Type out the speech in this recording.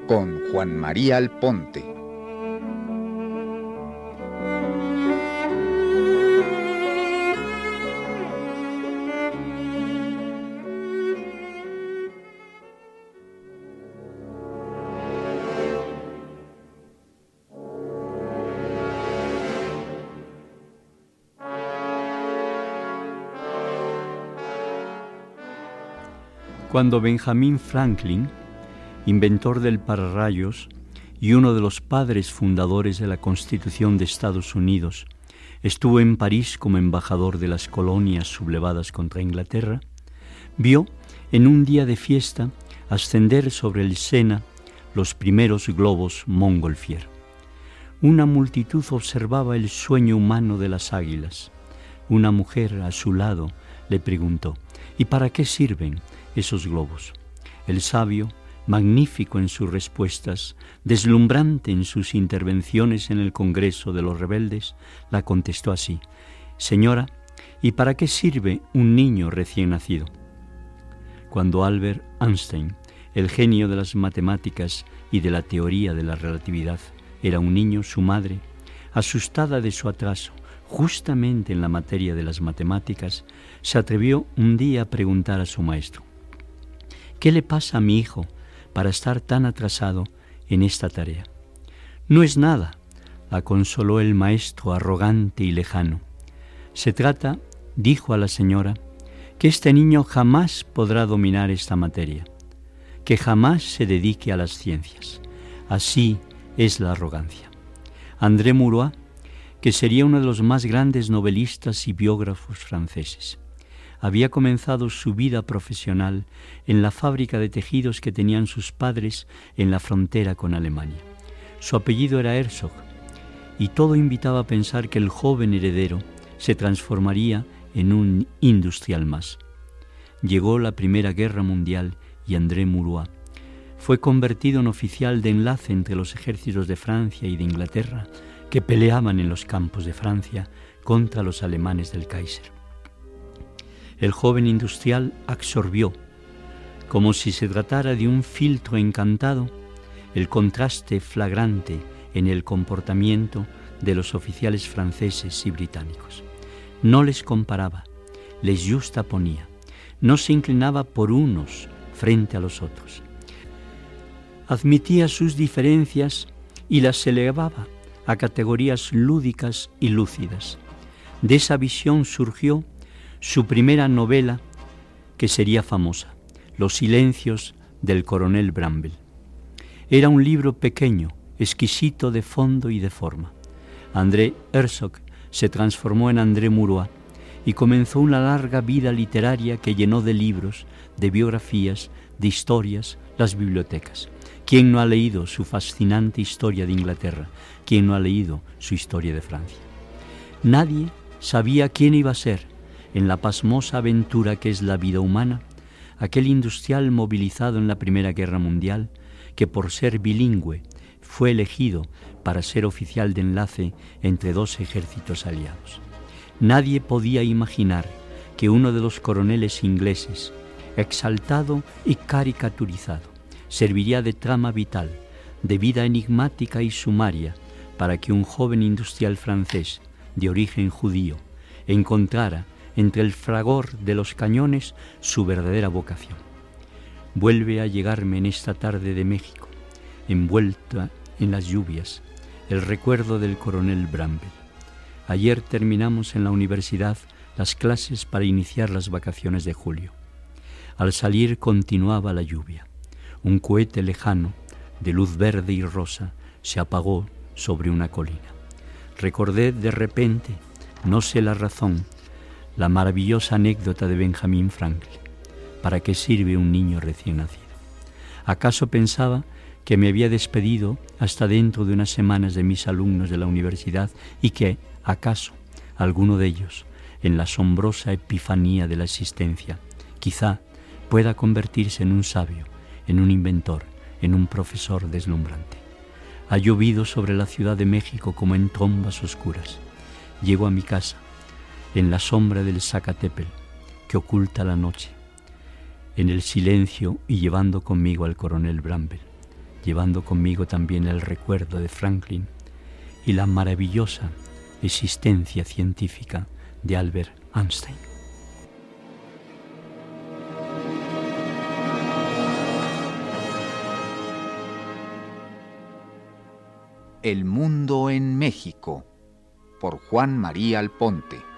con Juan María Alponte. Cuando Benjamin Franklin, inventor del pararrayos y uno de los padres fundadores de la Constitución de Estados Unidos, estuvo en París como embajador de las colonias sublevadas contra Inglaterra, vio en un día de fiesta ascender sobre el Sena los primeros globos Montgolfier. Una multitud observaba el sueño humano de las águilas. Una mujer a su lado le preguntó: ¿y para qué sirven esos globos? El sabio, magnífico en sus respuestas, deslumbrante en sus intervenciones en el Congreso de los Rebeldes, la contestó así: Señora, ¿y para qué sirve un niño recién nacido? Cuando Albert Einstein, el genio de las matemáticas y de la teoría de la relatividad, era un niño, su madre, asustada de su atraso justamente en la materia de las matemáticas, se atrevió un día a preguntar a su maestro: ¿qué le pasa a mi hijo para estar tan atrasado en esta tarea? No es nada, la consoló el maestro arrogante y lejano. Se trata, dijo a la señora, que este niño jamás podrá dominar esta materia, que jamás se dedique a las ciencias. Así es la arrogancia. André Murat, que sería uno de los más grandes novelistas y biógrafos franceses, había comenzado su vida profesional en la fábrica de tejidos que tenían sus padres en la frontera con Alemania. Su apellido era Herzog, y todo invitaba a pensar que el joven heredero se transformaría en un industrial más. Llegó la Primera Guerra Mundial y André Murat fue convertido en oficial de enlace entre los ejércitos de Francia y de Inglaterra que peleaban en los campos de Francia contra los alemanes del Kaiser. El joven industrial absorbió, como si se tratara de un filtro encantado, el contraste flagrante en el comportamiento de los oficiales franceses y británicos. No les comparaba, les justaponía, no se inclinaba por unos frente a los otros. Admitía sus diferencias y las elevaba a categorías lúdicas y lúcidas. De esa visión surgió su primera novela, que sería famosa, Los silencios del coronel Bramble. Era un libro pequeño, exquisito de fondo y de forma. André Herzog se transformó en André Murat y comenzó una larga vida literaria que llenó de libros, de biografías, de historias, las bibliotecas. ¿Quién no ha leído su fascinante historia de Inglaterra? ¿Quién no ha leído su historia de Francia? Nadie sabía quién iba a ser, en la pasmosa aventura que es la vida humana, aquel industrial movilizado en la Primera Guerra Mundial, que por ser bilingüe fue elegido para ser oficial de enlace entre dos ejércitos aliados. Nadie podía imaginar que uno de los coroneles ingleses, exaltado y caricaturizado, serviría de trama vital, de vida enigmática y sumaria, para que un joven industrial francés de origen judío encontrara entre el fragor de los cañones su verdadera vocación. Vuelve a llegarme en esta tarde de México, envuelta en las lluvias, el recuerdo del coronel Bramble. Ayer terminamos en la universidad las clases para iniciar las vacaciones de julio. Al salir continuaba la lluvia. Un cohete lejano, de luz verde y rosa, se apagó sobre una colina. Recordé de repente, no sé la razón, la maravillosa anécdota de Benjamin Franklin. ¿Para qué sirve un niño recién nacido? ¿Acaso pensaba que me había despedido hasta dentro de unas semanas de mis alumnos de la universidad y que, acaso, alguno de ellos, en la asombrosa epifanía de la existencia, quizá pueda convertirse en un sabio, en un inventor, en un profesor deslumbrante? Ha llovido sobre la Ciudad de México como en trombas oscuras. Llego a mi casa, en la sombra del Zacatepetl, que oculta la noche, en el silencio y llevando conmigo al coronel Bramble. llevando conmigo también el recuerdo de Franklin y la maravillosa existencia científica de Albert Einstein. El mundo en México, por Juan María Alponte.